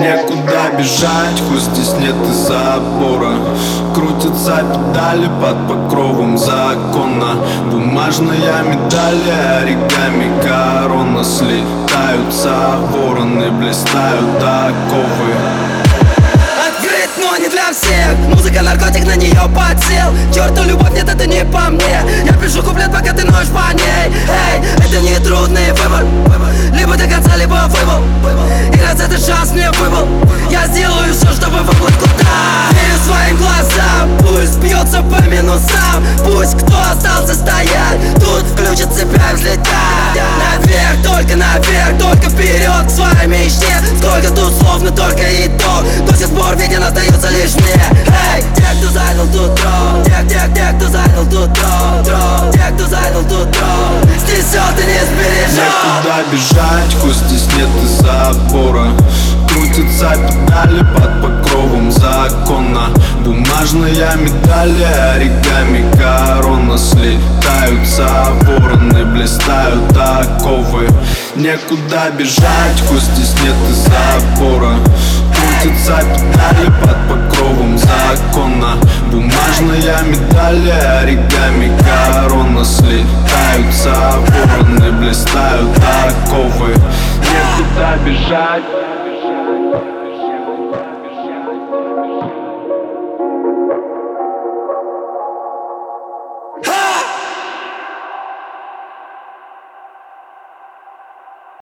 некуда бежать, хоть здесь нет и забора. Крутятся педали под покровом закона. Бумажная медаль, оригами корона. Слетаются вороны, блистают оковы. Открыт, но не для всех. Музыка, наркотик, на нее подсел. Черту любовь, нет, это не по мне. Я пишу куплет, пока ты ноешь по ней. Эй, это не трудный выбор. Либо до конца, либо выбыл. И раз этот шанс мне выпал, я сделаю все, чтобы выплыть куда. Верю своим глазам, пусть бьется по минусам. Пусть кто остался стоять, тут включит себя и взлетят. Наверх, только наверх, только вперед к своей мечте. Сколько тут слов, но только итог. До сих пор виден остается лишь мне. Эй, те, кто занял тут трон, те, кто занял тут трон, те, кто занял тут трон, здесь все ты не сбережешь. Некуда бежать, хоть здесь нет и забора. Крутятся педали под покровом закона. Бумажная медаль, оригами корона. Слетаются вороны, блистают оковы. Некуда бежать, хоть здесь нет и забора. Крутятся педали под покровом закона. Бумажная медаль, оригами корона. Слетаются вороны, блистают оковы. Некуда бежать.